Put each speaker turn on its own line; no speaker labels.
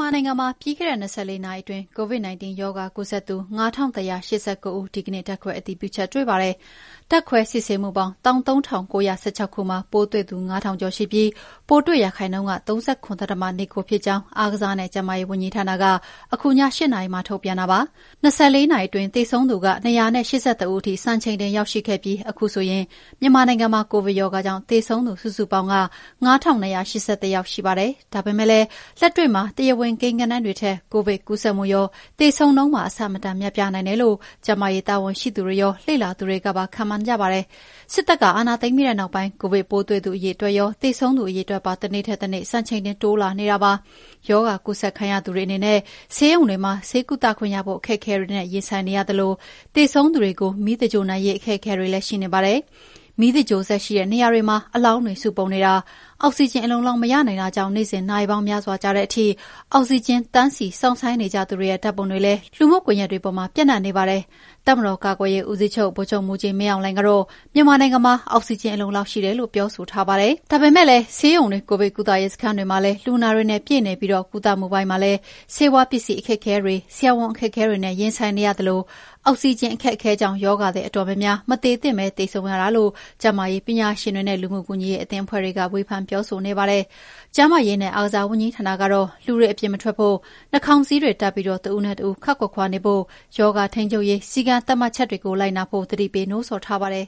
မြန်မာနိုင်ငံမှာပြီးခဲ့တဲ့24နာရီအတွင်း COVID-19 ရောဂါကူးစက်သူ9189 ဦးဒီကနေ့ဓာတ်ခွဲအတည်ပြုချက်တွေ့ပါတယ်။ဓာတ်ခွဲစစ်ဆေးမှုပေါင်း13916 ခုမှာပိုးတွေ့သူ9000ကျော်ရှိပြီးပိုးတွေ့ရာခိုင်နှုန်းက 39.29% ဖြစ်ကြောင်းအားကစားနဲ့ကျန်းမာရေးဝန်ကြီးဌာနကအခုည8နာရီမှာထုတ်ပြန်တာပါ။24နာရီအတွင်းသေဆုံးသူက283ဦးထိစံချိန်တင်ရောက်ရှိခဲ့ပြီးအခုဆိုရင်မြန်မာနိုင်ငံမှာကိုဗစ်ရောဂါကြောင့်သေဆုံးသူစုစုပေါင်းက9281ယောက်ရှိပါတယ်။ဒါပေမဲ့လည်းလက်တွေ့မှာတရားဝင်ကိန်းဂဏန်းတွေထက်ကိုဗစ်ကူးစက်မှုရောသေဆုံးနှုန်းမှာအဆမတန်များပြားနိုင်တယ်လို့ကျန်းမာရေးတာဝန်ရှိသူတွေရောလေ့လာသူတွေကပါခန့်မှန်းကြပါတယ်။စစ်တပ်ကအာဏာသိမ်းပြီးတဲ့နောက်ပိုင်းကိုဗစ်ပိုးတွေ့သူအရေအတွက်ရောသေဆုံးသူအရေအတွက်ပါတစ်နေ့ထက်တစ်နေ့စံချိန်တင်တိုးလာနေတာပါ။ရောဂါကူးစက်ခံရသူတွေအနေနဲ့ဆေးရုံတွေမှာဆေးကုသခွင့်ရဖို့အခက်အခဲတွေနဲ့ရင်ဆိုင်နေရသလိုသေဆုံးသူတွေကိုမီးသဂြိုဟ်နိုင်ရေးအခက်အခဲတွေလည်းရှိနေပါတယ်။မီးသဂြိုဟ်စက်ရှိတဲ့နေရာတွေမှာအလောင်းတွေစုပုံနေတာအောက်ဆီဂျင်အလုံလောက်မရနိုင်တာကြောင့်နေ့စဉ်နာရီပေါင်းများစွာကြာတဲ့အထိအောက်ဆီဂျင်တန်းစီစောင့်ဆိုင်းနေကြသူတွေရဲ့ဓာတ်ပုံတွေလည်းလူမှုကွန်ရက်တွေပေါ်မှာပြန့်နှံ့နေပါတယ်။တပ်မတော်ကာကွယ်ရေးဦးစီးချုပ်ဗိုလ်ချုပ်မှူးကြီးမင်းအောင်လှိုင်ကတော့မြန်မာနိုင်ငံမှာအောက်ဆီဂျင်အလုံလောက်ရှိတယ်လို့ပြောဆိုထားပါတယ်။ဒါပေမဲ့လည်းဆေးရုံတွေကိုဗစ်ကုသရေးစခန်းတွေမှာလည်းလူနာတွေနဲ့ပြည့်နေပြီးကုသမှုပိုင်းမှာလည်းဆေးဝါးပစ္စည်းအခက်အခဲတွေဆရာဝန်အခက်အခဲတွေနဲ့ရင်ဆိုင်နေရသလိုအောက်ဆီဂျင်အခက်အခဲကြောင့်ရောဂါတွေအတော်များများမသေးသင့်ပဲသေဆုံးရတာလို့ကျန်းမာရေးပညာရှင်တွေနဲ့လူမှုကူညီရေးအသင်းအဖွဲ့တွေကဝေဖန်ပြောဆိုနေပါတယ်။ကျန်းမာရေးနဲ့အားကစားဝန်ကြီးဌာနကတော့လူတွေအပြင်မထွက်ဖို့နှာခေါင်းစည်းတွေတပ်ပြီးတဦးနဲ့တဦးခပ်ခွာခွာနေဖို့ရောဂါထိန်းချုပ်ရေးစည်းကမ်းသတ်မှတ်ချက်တွေကိုလိုက်နာဖို့သတိပေးနှိုးဆော်ထားပါတယ်